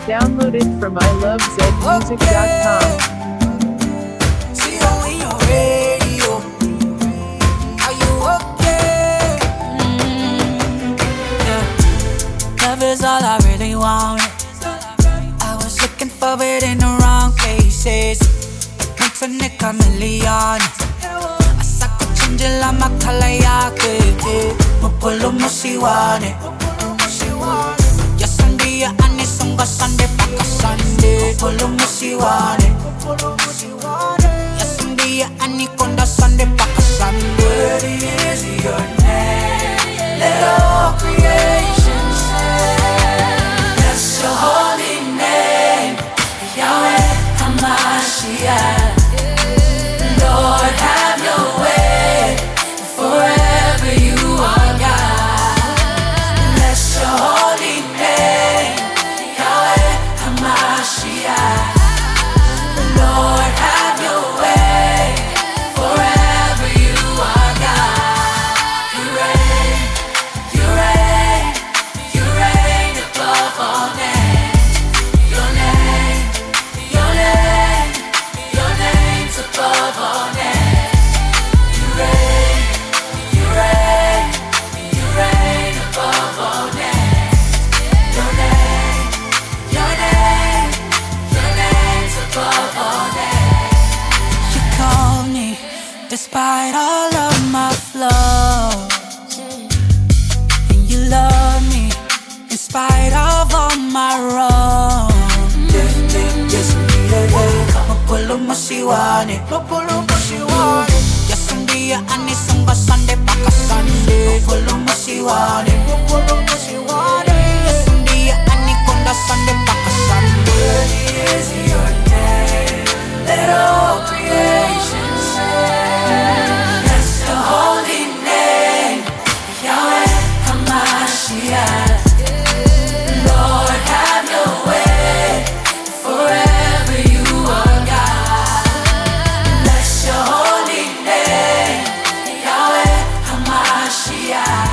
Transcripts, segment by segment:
Downloaded from ilovezmusic.com. See you on your radio. Are you okay? Yeah. Love is all I really wanted. I was looking for it in the wrong places. Monthly chameleon. Asa kuchinjila makala yake. Mupolo musiwane. Yasandia anisonga Sunday paka Sunday. Mupolo musiwane. Yasandia anikonda Sunday paka Sunday. Worthy is your name. Let all creation sing. Bless your holy name, Yahweh Hamashiach. Lord, have your way. Forever you are God. Bless your holy name, Yahweh Hamashiach. Lord, have your way. Forever you are God. You reign, you reign, you reign above all names. Your name, your name, your name's above all names. You reign, you reign, you reign above all names. Your name, your name, your name's above all names. You call me despite all of my flaws, and you love me in spite of all my wrongs. Yes, Mapolo musiwane, Mapolo musiwane. Yasandia anisonga Sunday paka Sunday. Mapolo musiwane, Mapolo musiwane. Yasandia anikonda Sunday paka Sunday. Worthy is your name. Let all creation sing. Bless the holy name, Yahweh Hamashiach. Lord, have your way. Forever you are God. Bless your holy name, Yahweh Hamashiach.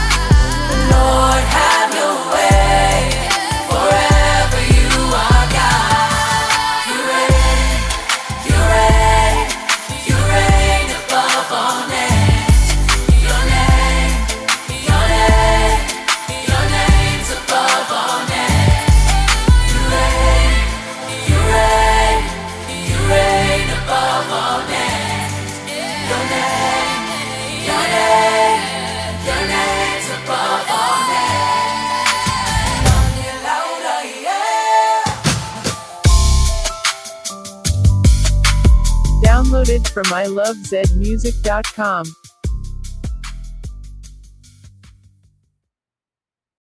Lord, have your way. Forever you are God. You reign, you reign, you reign above all names. Your name, your name, your name's above all names. You reign, you reign, you reign above all names. Your name, your name, your name's above all names. Only louder, yeah. Downloaded from ilovezmusic.com.